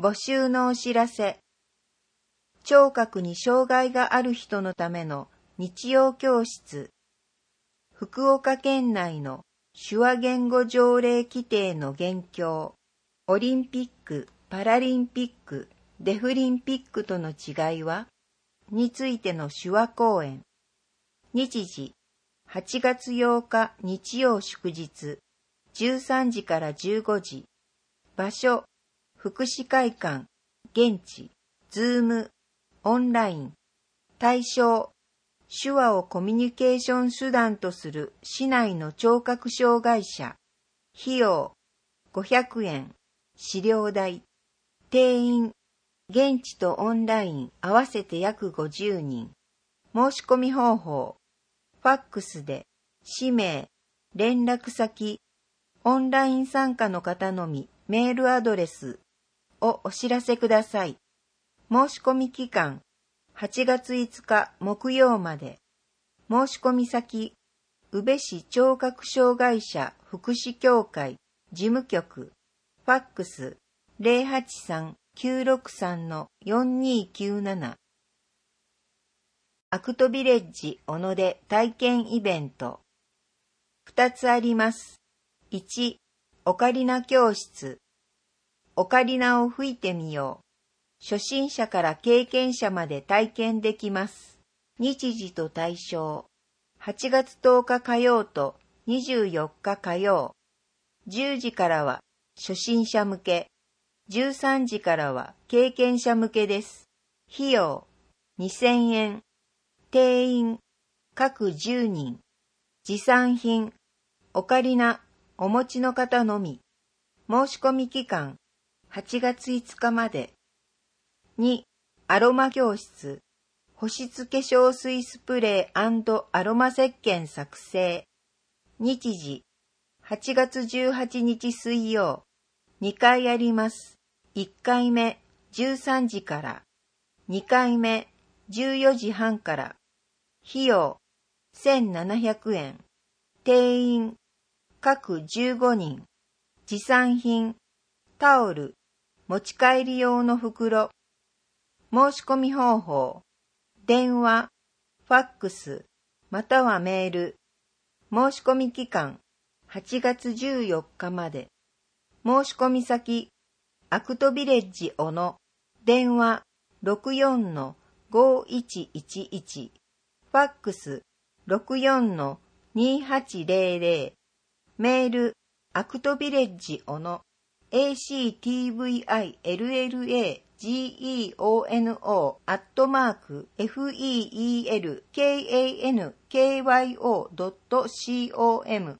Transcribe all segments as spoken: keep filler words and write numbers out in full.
募集のお知らせ。聴覚に障害がある人のための日曜教室。福岡県内の手話言語条例規定の現況、オリンピック、パラリンピック、デフリンピックとの違いはについての手話講演。日時、はちがつようか日曜祝日、じゅうさんじからじゅうごじ。場所、福祉会館、現地、ズーム、オンライン。対象、手話をコミュニケーション手段とする市内の聴覚障害者。費用、ごひゃくえん。資料代。定員、現地とオンライン合わせて約ごじゅうにん。申し込み方法、ファックスで、氏名、連絡先、オンライン参加の方のみメールアドレスをお知らせください。申し込み期間、はちがついつか木曜まで。申し込み先、宇部市聴覚障害者福祉協会事務局、ファックス ゼロはちさん きゅうろくさん よんにきゅうなな。アクトビレッジ小野で体験イベント。ふたつあります。いち、オカリナ教室。オカリナを吹いてみよう。初心者から経験者まで体験できます。日時と対象。はちがつとおか火曜とにじゅうよっか火曜。じゅうじからは初心者向け。じゅうさんじからは経験者向けです。費用、にせんえん。定員、各じゅうにん。持参品、オカリナ、お持ちの方のみ。申し込み期間、はちがついつかまで。に、アロマ教室。保湿化粧水スプレー&アロマ石鹸作成。日時、はちがつじゅうはちにち水曜。にかいあります。いっかいめ、じゅうさんじから。にかいめ、じゅうよじはんから。費用、せんななひゃくえん。定員、各じゅうごにん。持参品、タオル、持ち帰り用の袋。申し込み方法、電話、ファックス、またはメール。申し込み期間、はちがつじゅうよっかまで。申し込み先、アクトビレッジ小野。電話、ろくよんのごいちいちいち。ファックス、ろくよんのにはちぜろぜろ。メール、アクトビレッジ小野。アクトビレッジオノ アットマーク フェルカンキョドットコム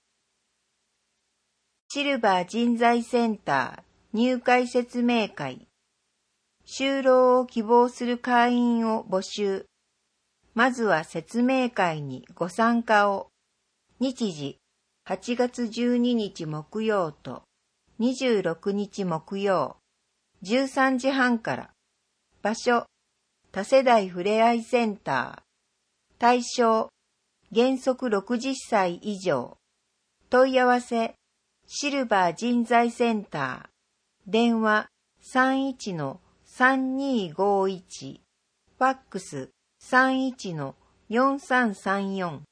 シルバー人材センター入会説明会。就労を希望する会員を募集。まずは説明会にご参加を。日時、はちがつじゅうににち木曜とにじゅうろくにち木曜、じゅうさんじはんから。場所、多世代ふれあいセンター。対象、原則ろくじゅっさい以上。問い合わせ、シルバー人材センター。電話、さんいちのさんにごいち。ファックス、さんいちのよんさんさんよん。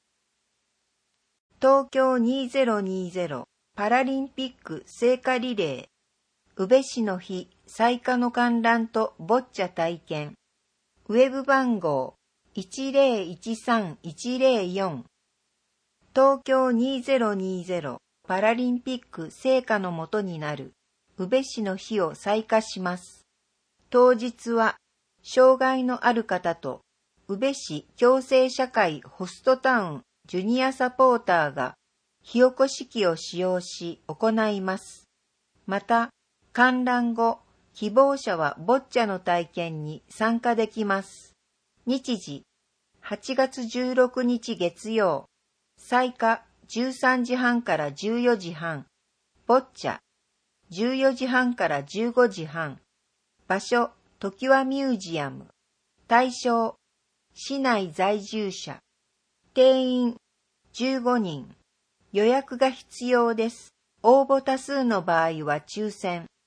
東京にせんにじゅうパラリンピック聖火リレー。宇部市の日、採火の観覧とボッチャ体験。ウェブ番号 いちぜろいちさんいちぜろよん。東京にせんにじゅうパラリンピック聖火のもとになる宇部市の日を採火します。当日は、障害のある方と宇部市共生社会ホストタウンジュニアサポーターが火起こし器を使用し行います。また、観覧後、希望者はボッチャの体験に参加できます。日時、はちがつじゅうろくにち月曜、採火じゅうさんじはんからじゅうよじはん、ボッチャじゅうよじはんからじゅうごじはん、場所、ときわミュージアム、対象、市内在住者、定員じゅうごにん、予約が必要です。応募多数の場合は抽選。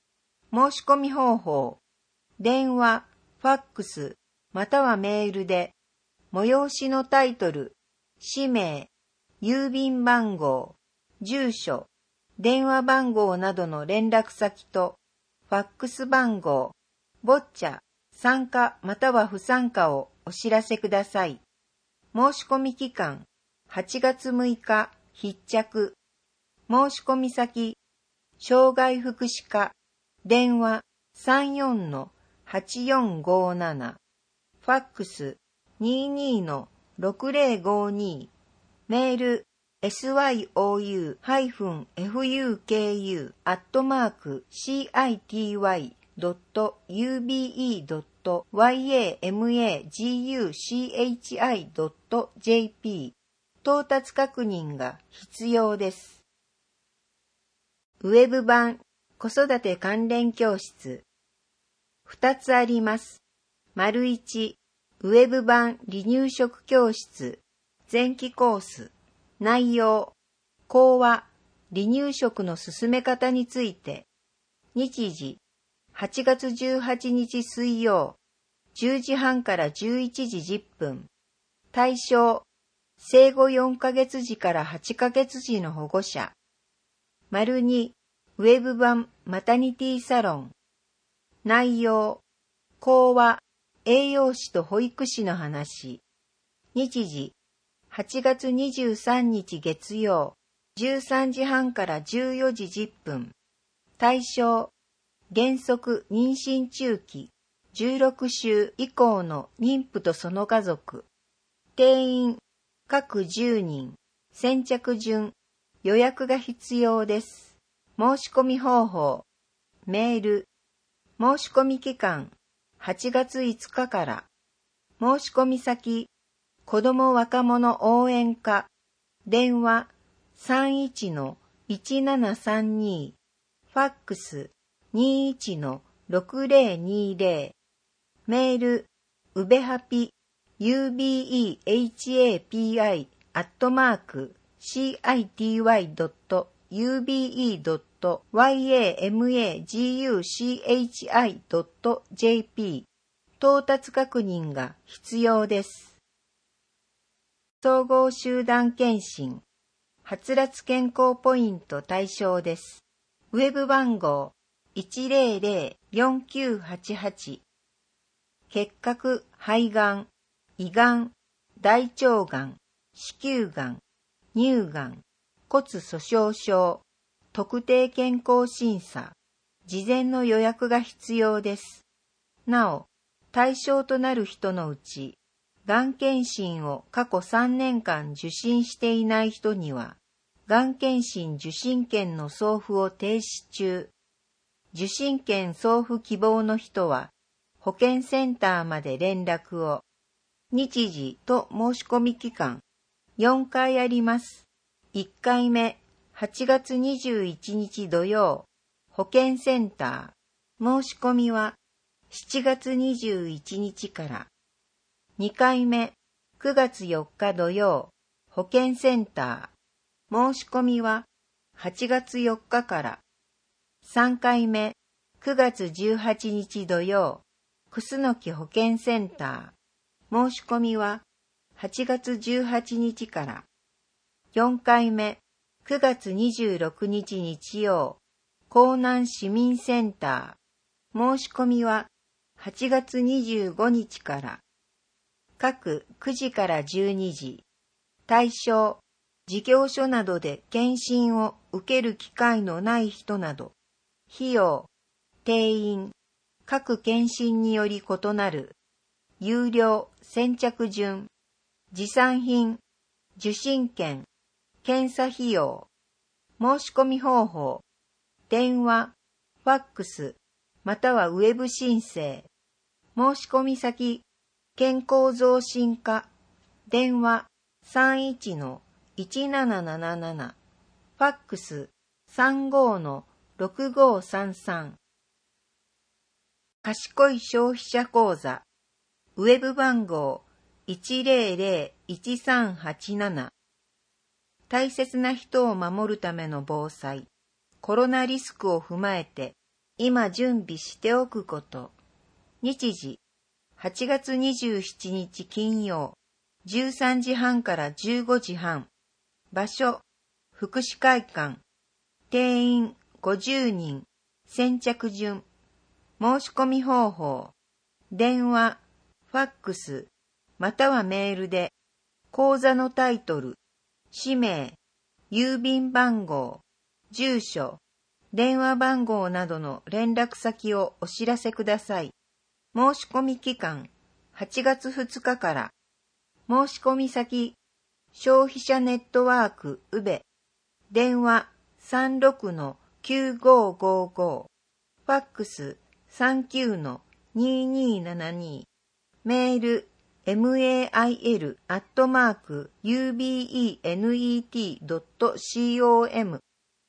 申し込み方法。電話、ファックス、またはメールで、催しのタイトル、氏名、郵便番号、住所、電話番号などの連絡先と、ファックス番号、ボッチャ、参加または不参加をお知らせください。申し込み期間、はちがつむいか、必着。申し込み先、障害福祉課、電話 さんよんのはちよんごなな、ファックス にじゅうにのろくぜろごに、メール エスワイオーユー エフユーケーユー アットマーク シーアイティーワイ ドット ユービーイー ドット ワイエーエムエージーユーシーエイチアイ ドット ジェーピー 到達確認が必要です。ウェブ版子育て関連教室。ふたつあります。丸いち、ウェブ版離乳食教室、前期コース。内容、講話、離乳食の進め方について。日時、はちがつじゅうはちにち水曜、じゅうじはんからじゅういちじじゅっぷん。対象、生後よんかげつじからはちかげつじの保護者。丸に、ウェブ版マタニティサロン。内容、講話、栄養士と保育士の話。日時、はちがつにじゅうさんにち月曜、じゅうさんじはんからじゅうよじじゅっぷん。対象、原則妊娠中期、じゅうろくしゅう以降の妊婦とその家族。定員、各じゅうにん。先着順、予約が必要です。申し込み方法。メール。申し込み期間、はちがついつかから。申し込み先、子ども若者応援課。電話 さんいちのいちななさんに。ファックス にじゅういちのろくぜろにぜろ。メール、うべはぴ ユービーイーエイチエーピーアイ アットマーク シーアイティーワイ ドット ユービーイー ドット ワイエーエムエージーユーシーエイチアイ ドット ジェーピー 到達確認が必要です。総合集団検診、はつらつ健康ポイント対象です。ウェブ番号 いちぜろぜろよんきゅうはちはち。結核、肺がん、胃がん、大腸がん、子宮がん、乳がん、骨粗鬆症、特定健康審査、事前の予約が必要です。なお、対象となる人のうち、がん検診を過去さんねんかん受診していない人には、がん検診受診券の送付を停止中。受診券送付希望の人は、保健センターまで連絡を。日時と申し込み期間、よんかいあります。いっかいめ、はちがつにじゅういちにち土曜、保健センター。申し込みはしちがつにじゅういちにちから。にかいめ、くがつよっか土曜、保健センター。申し込みははちがつよっかから。さんかいめ、くがつじゅうはちにち土曜、楠木保健センター。申し込みははちがつじゅうはちにちから。よんかいめ、くがつにじゅうろくにち日曜、江南市民センター。申し込みははちがつにじゅうごにちから。各くじからじゅうにじ。対象、事業所などで検診を受ける機会のない人など。費用、定員、各検診により異なる。有料、先着順。持参品、受診券、検査費用。申し込み方法、電話、ファックス、またはウェブ申請。申し込み先、健康増進課、電話 さんいちのいちなななななな、ファックス さんごのろくごさんさん。賢い消費者講座、ウェブ番号 いちぜろぜろいちさんはちなな。大切な人を守るための防災、コロナリスクを踏まえて、 今準備しておくこと。日時、はちがつにじゅうしちにち金曜、じゅうさんじはんからじゅうごじはん。場所、福祉会館。定員ごじゅうにん。先着順。申し込み方法。電話、ファックス、またはメールで、講座のタイトル、氏名、郵便番号、住所、電話番号などの連絡先をお知らせください。申し込み期間、はちがつふつかから。申し込み先、消費者ネットワーク宇部。電話 さんろくのきゅうごごご。ファックス さんきゅうのににななに。メール メール アットマーク ユービーイーネット ドット コム。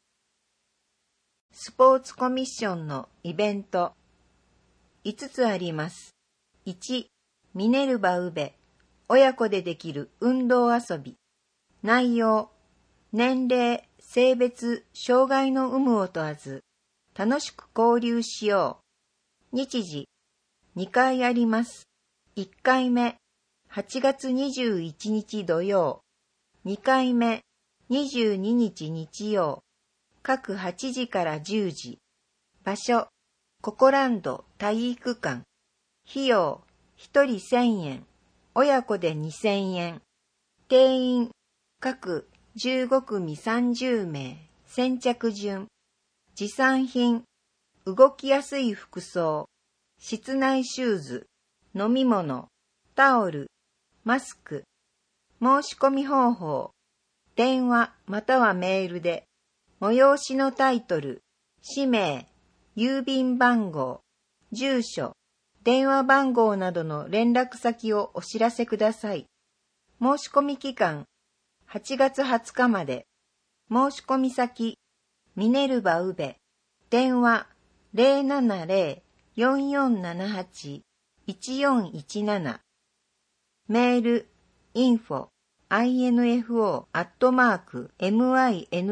スポーツコミッションのイベント。いつつあります。いち、ミネルバ宇部。親子でできる運動遊び。内容、年齢、性別、障害の有無を問わず、楽しく交流しよう。日時、にかいあります。いっかいめ、はちがつにじゅういちにち土曜。にかいめ、にじゅうににち日曜。各はちじからじゅうじ。場所、ココランド体育館。費用、ひとりせんえん。親子でにせんえん。定員、各じゅうごくみさんじゅうめい。先着順。持参品、動きやすい服装、室内シューズ、飲み物、タオル、マスク。申し込み方法、電話またはメールで、催しのタイトル、氏名、郵便番号、住所、電話番号などの連絡先をお知らせください。申し込み期間、はちがつはつかまで。申し込み先、ミネルバ宇部。電話 ゼロななゼロ よんよんななはち いちよんいちなな。メール、インフォ、アイエヌエフオー アットマーク、ミネルバ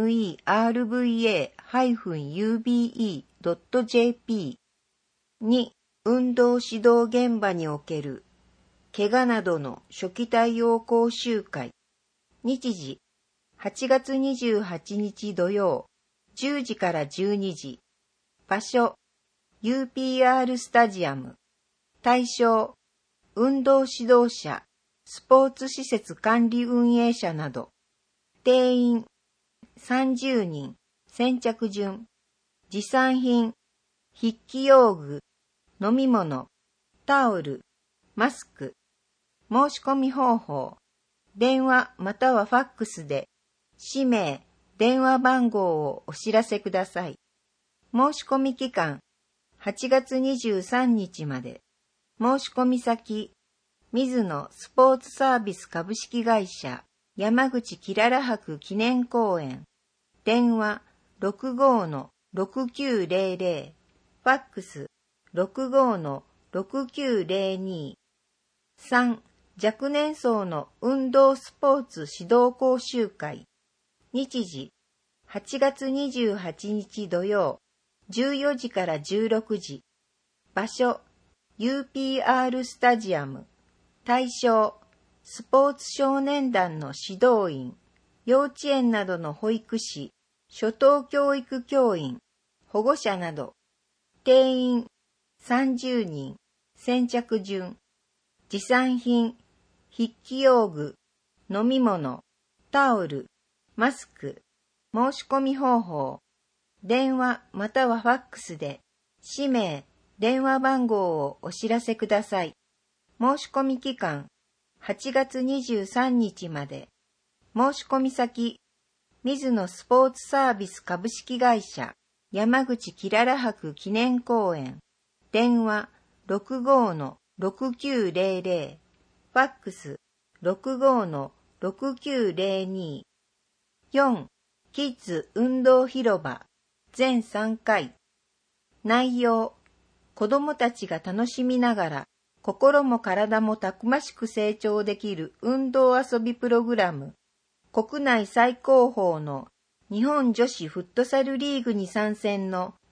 ハイフン ユービーイー ドット ジェーピー。に、運動指導現場における、怪我などの初期対応講習会。日時、はちがつにじゅうはちにち土曜、じゅうじからじゅうにじ。場所、ユーピーアール スタジアム。対象、運動指導者、スポーツ施設管理運営者など。定員、さんじゅうにん、先着順。持参品、筆記用具、飲み物、タオル、マスク。申し込み方法、電話またはファックスで、氏名、電話番号をお知らせください。申し込み期間、はちがつにじゅうさんにちまで。申し込み先、水野スポーツサービス株式会社、山口きらら博記念公園。電話 ろくごのろくきゅうゼロゼロ。ファックス ろくごのろくきゅうゼロに。さん、若年層の運動スポーツ指導講習会。日時、はちがつにじゅうはちにち土曜、じゅうよじからじゅうろくじ。場所、ユーピーアール スタジアム。対象、スポーツ少年団の指導員、幼稚園などの保育士、初等教育教員、保護者など。定員、さんじゅうにん、先着順。持参品、筆記用具、飲み物、タオル、マスク。申し込み方法、電話またはファックスで、氏名、電話番号をお知らせください。申し込み期間、はちがつにじゅうさんにちまで。申し込み先、水野スポーツサービス株式会社、山口きらら博記念公園。電話 ろくごのろくきゅうゼロゼロ。ファックス ろくごのろくきゅうゼロに。よん、キッズ運動広場全さんかい。内容、子どもたちが楽しみながら心も体もたくましく成長できる運動遊びプログラム。国内最高峰の日本女子フットサルリーグに参戦の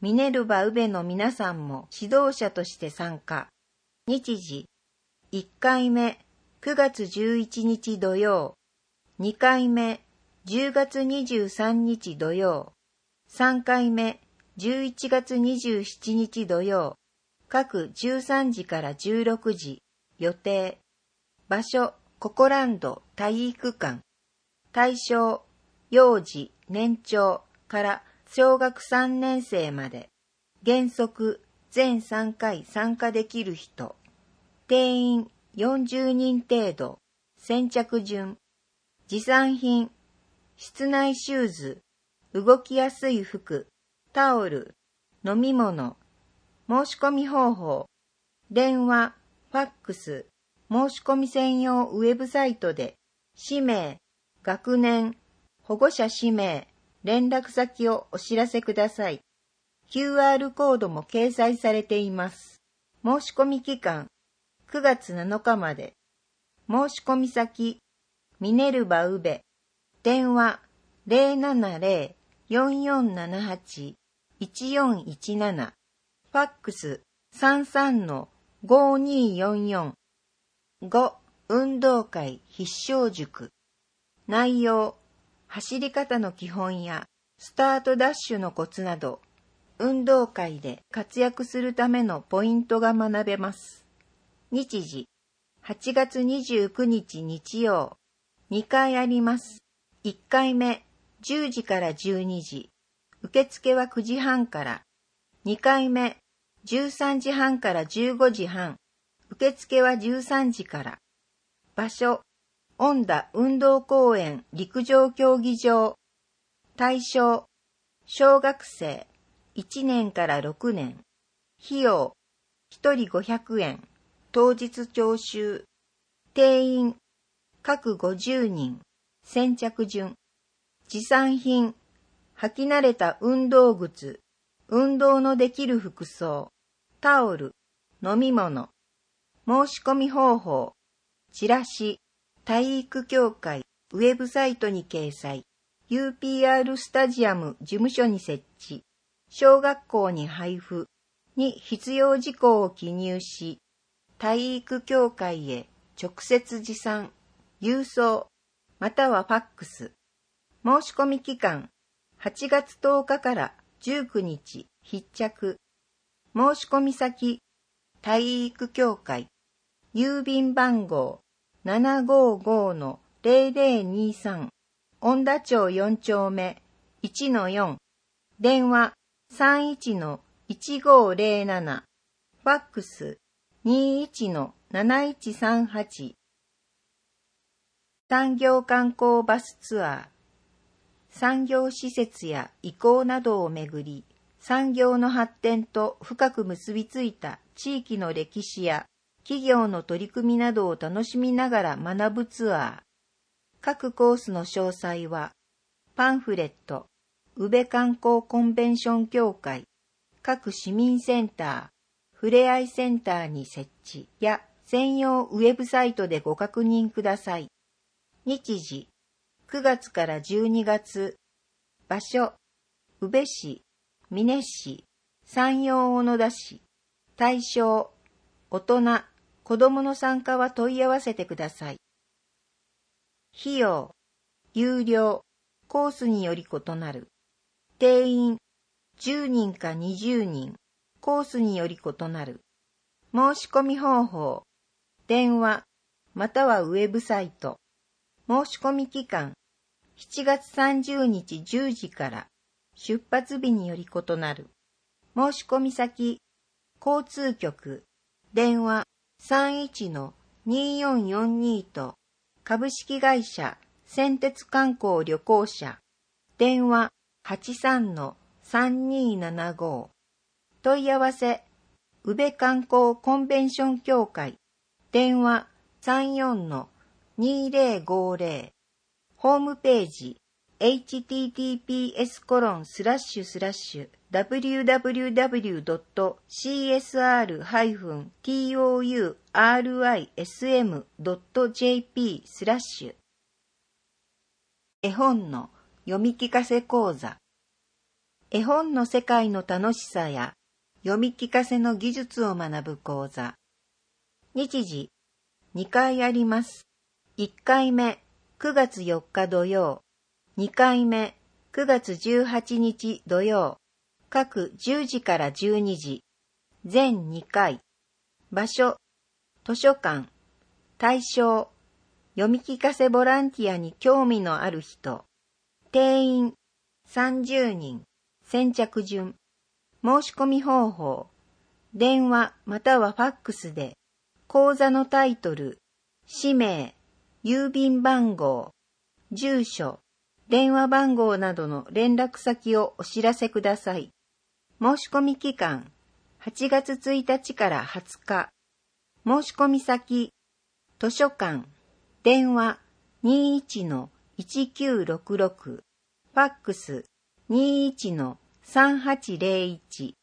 ミネルバ・ウベの皆さんも指導者として参加。日時、いっかいめ、くがつじゅういちにち土曜、にかいめ、じゅうがつにじゅうさんにち土曜、さんかいめ、じゅういちがつにじゅうしちにち土曜、各じゅうさんじからじゅうろくじ、予定。場所、ココランド体育館。対象、幼児、年長から小学さんねんせいまで。原則、全さんかい参加できる人。定員よんじゅうにん程度。先着順。持参品、室内シューズ、動きやすい服、タオル、飲み物。申し込み方法。電話、ファックス、申し込み専用ウェブサイトで、氏名、学年、保護者氏名、連絡先をお知らせください。キューアール コードも掲載されています。申し込み期間、くがつなのかまで。申し込み先、ミネルバウベ。電話、ゼロななゼロ よんよんななはち いちよんいちなな。ファックス、さんさんのごにーよんよん。ご. 運動会必勝塾。内容、走り方の基本やスタートダッシュのコツなど、運動会で活躍するためのポイントが学べます。日時、はちがつにじゅうくにち日曜、にかいあります。いっかいめ、じゅうじからじゅうにじ、受付はくじはんから。にかいめ、じゅうさんじはんからじゅうごじはん、受付はじゅうさんじから。場所、恩田運動公園陸上競技場。対象、小学生、いちねんからろくねん。費用、ひとりごひゃくえん。当日徴収。定員、各ごじゅうにん。先着順。持参品、履き慣れた運動靴、運動のできる服装、タオル、飲み物。申し込み方法、チラシ、体育協会、ウェブサイトに掲載、ユーピーアール スタジアム事務所に設置、小学校に配布に必要事項を記入し、体育協会へ直接持参、郵送、またはファックス。申し込み期間、はちがつとおかからじゅうくにち必着。申し込み先、体育協会、郵便番号 ななごーごーのゼロゼロにさん、恩田町よんちょうめ いちのよん、電話 さんいちのいちごーゼロなな、ファックス にいちのなないちさんはち。産業観光バスツアー。産業施設や移行などをめぐり、産業の発展と深く結びついた地域の歴史や企業の取り組みなどを楽しみながら学ぶツアー。各コースの詳細は、パンフレット、宇部観光コンベンション協会、各市民センター、ふれあいセンターに設置や専用ウェブサイトでご確認ください。日時、くがつからじゅうにがつ。場所、宇部市、美祢市、山陽小野田市。対象、大人、子供の参加は問い合わせてください。費用、有料、コースにより異なる。定員、じゅうにんかにじゅうにん、コースにより異なる。申し込み方法、電話、またはウェブサイト。申し込み期間、しちがつさんじゅうにちじゅうじから。出発日により異なる。申し込み先、交通局、電話 さんいちのにーよんよんに と株式会社先鉄観光旅行者、電話 はちさんのさんにーななご。問い合わせ、宇部観光コンベンション協会、電話 さんよんのにーぜろごぜろ。ホームページ、エイチティーティーピーエスコロンスラッシュスラッシュダブリューダブリューダブリュードットシーエスアールハイフントゥーアールアイエスエムドットジェーピースラッシュ。絵本の読み聞かせ講座。 絵本の世界の楽しさや読み聞かせの技術を学ぶ講座。日時、にかいあります。いっかいめ、くがつよっか土曜。にかいめ、くがつじゅうはちにち土曜。各じゅうじからじゅうにじ。全にかい。場所、図書館。対象、読み聞かせボランティアに興味のある人。定員、さんじゅうにん。先着順。申し込み方法。電話またはファックスで、講座のタイトル、氏名、郵便番号、住所、電話番号などの連絡先をお知らせください。申し込み期間、はちがつついたちからはつか。申し込み先、図書館、電話 にじゅういちのいちきゅうろくろく、ファックス にじゅういちのさんはちぜろいち。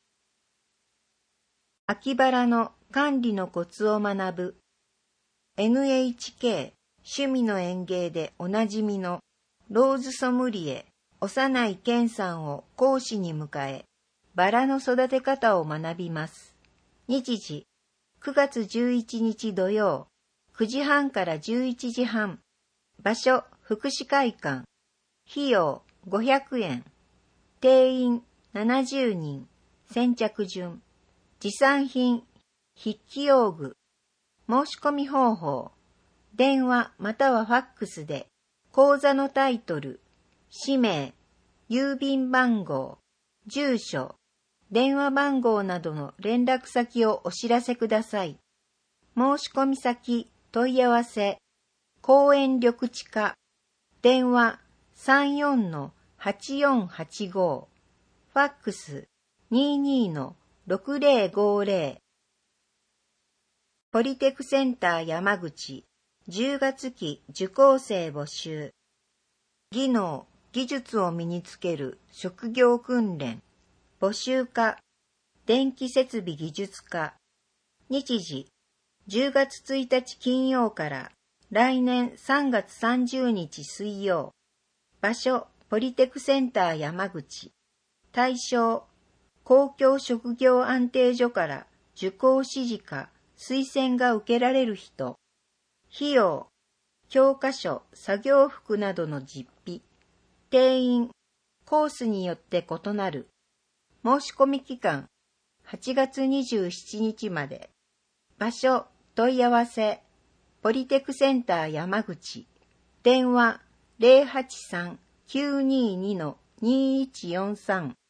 秋バラの管理のコツを学ぶ エヌエイチケー 趣味の園芸でおなじみのローズソムリエ幼い健さんを講師に迎え、バラの育て方を学びます。日時、くがつじゅういちにち土曜、くじはんからじゅういちじはん。場所、福祉会館。費用、ごひゃくえん。定員、ななじゅうにん。先着順。持参品、筆記用具。申し込み方法。電話またはファックスで、講座のタイトル、氏名、郵便番号、住所、電話番号などの連絡先をお知らせください。申し込み先、問い合わせ、公園緑地課、電話 さんよんのはちよんはちご、ファックス にじゅうにのろくぜろごぜろ。ポリテクセンター山口、じゅうがつ期受講生募集。技能、技術を身につける職業訓練。募集課、電気設備技術科。日時、じゅうがつついたち金曜から来年さんがつさんじゅうにち水曜。場所、ポリテクセンター山口。対象、公共職業安定所から受講指示か推薦が受けられる人。費用、教科書、作業服などの実費。定員、コースによって異なる。申し込み期間、はちがつにじゅうしちにちまで。場所、問い合わせ、ポリテクセンター山口。電話 ゼロはちさん きゅうににのにいちよんさん。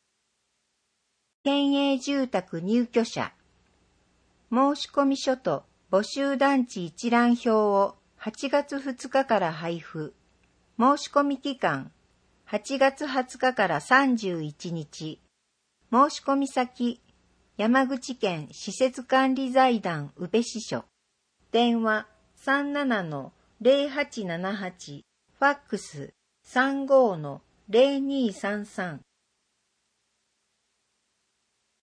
県営住宅入居者。申込書と募集団地一覧表をはちがつふつかから配布。申し込み期間、はちがつはつかからさんじゅういちにち。申し込み先、山口県施設管理財団宇部支所。電話 さんななのぜろはちななはち、ファックス さんごのぜろにさんさん。